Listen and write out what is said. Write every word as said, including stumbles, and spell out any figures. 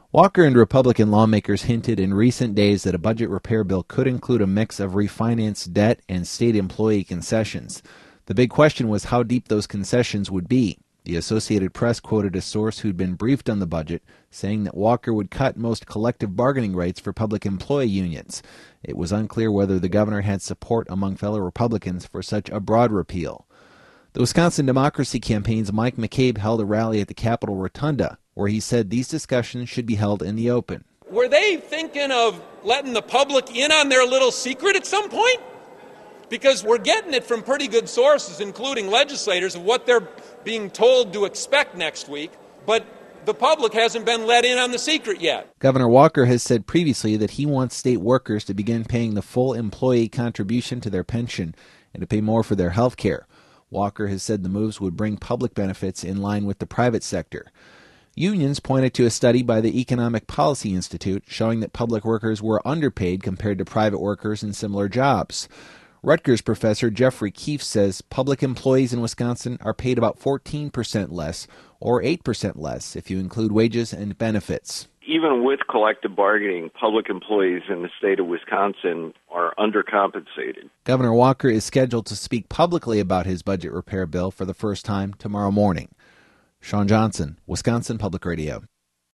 Walker and Republican lawmakers hinted in recent days that a budget repair bill could include a mix of refinanced debt and state employee concessions. The big question was how deep those concessions would be. The Associated Press quoted a source who'd been briefed on the budget, saying that Walker would cut most collective bargaining rights for public employee unions. It was unclear whether the governor had support among fellow Republicans for such a broad repeal. The Wisconsin Democracy Campaign's Mike McCabe held a rally at the Capitol Rotunda, where he said these discussions should be held in the open. Were they thinking of letting the public in on their little secret at some point? Because we're getting it from pretty good sources, including legislators, of what they're being told to expect next week, but the public hasn't been let in on the secret yet. Governor Walker has said previously that he wants state workers to begin paying the full employee contribution to their pension and to pay more for their health care. Walker has said the moves would bring public benefits in line with the private sector. Unions pointed to a study by the Economic Policy Institute showing that public workers were underpaid compared to private workers in similar jobs. Rutgers professor Jeffrey Keefe says public employees in Wisconsin are paid about fourteen percent less, or eight percent less if you include wages and benefits. Even with collective bargaining, public employees in the state of Wisconsin are undercompensated. Governor Walker is scheduled to speak publicly about his budget repair bill for the first time tomorrow morning. Sean Johnson, Wisconsin Public Radio.